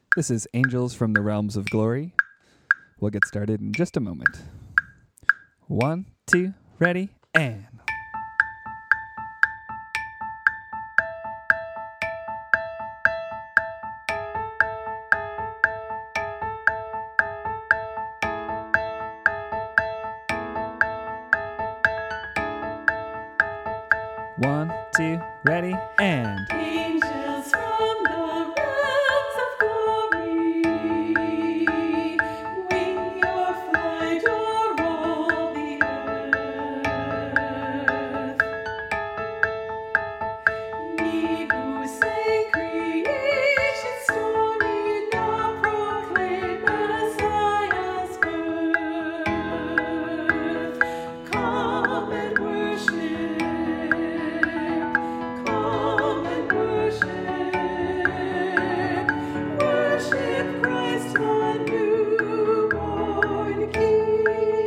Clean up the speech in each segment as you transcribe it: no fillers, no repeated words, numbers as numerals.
This is Angels from the Realms of Glory. We'll get started in just a moment. 1, 2, ready, and... One, two, ready, and... Angels from the realms of glory, wing your flight o'er all the earth. Ye who sang creation's story, now proclaim Messiah's birth. Come and worship. Come and worship Christ, the newborn King.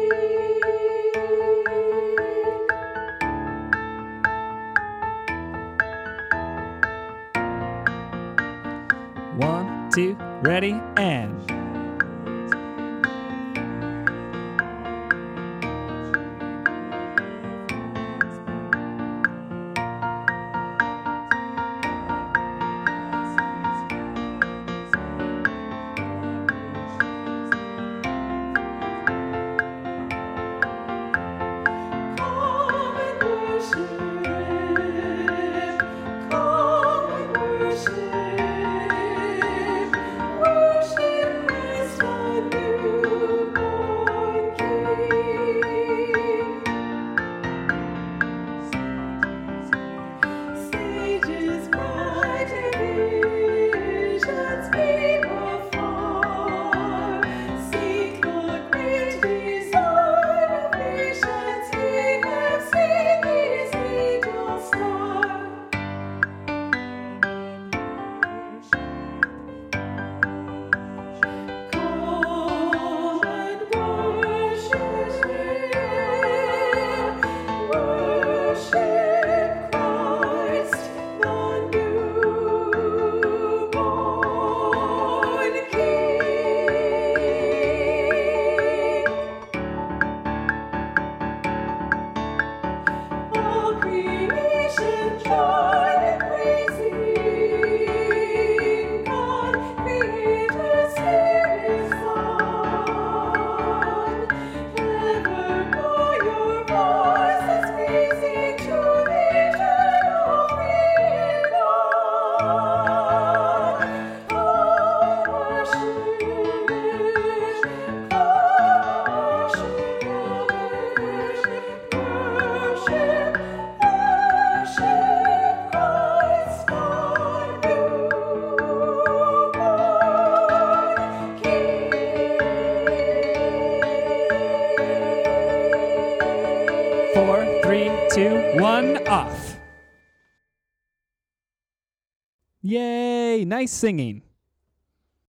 1, 2, ready, and... Come and worship. Come and worship. Worship Christ, the newborn King. Sages bright and visions beam afar, seek the great design of nations. Ye have seen these angels start. Come and worship Christ, the newborn King. All creation join in praising God, Creator's Spirit Son. Evermore your voices pleasing to the eternal freedom. Come worship, worship Christ, the newborn King. 4, 3, 2, 1, off. Yay! Nice singing.